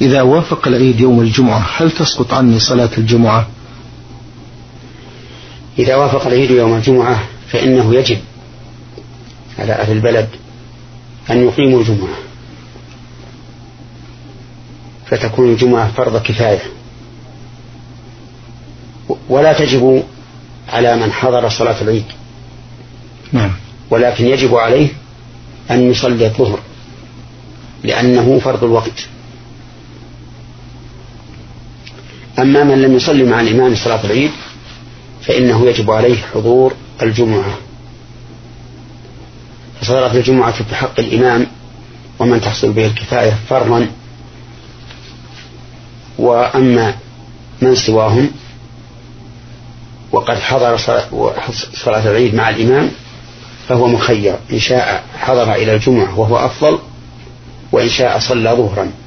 إذا وافق العيد يوم الجمعة هل تسقط عني صلاة الجمعة؟ إذا وافق العيد يوم الجمعة فإنه يجب على أهل البلد أن يقيموا الجمعة، فتكون الجمعة فرض كفاية، ولا تجب على من حضر صلاة العيد، ولكن يجب عليه أن يصلي الظهر لأنه فرض الوقت. أما من لم يصلي مع الإمام صلاة العيد فإنه يجب عليه حضور الجمعة، فصلاة الجمعة في حق الإمام ومن تحصل به الكفاية فرضا، وأما من سواهم وقد حضر صلاة العيد مع الإمام فهو مخير، إن شاء حضر إلى الجمعة وهو أفضل، وإن شاء صلى ظهرا.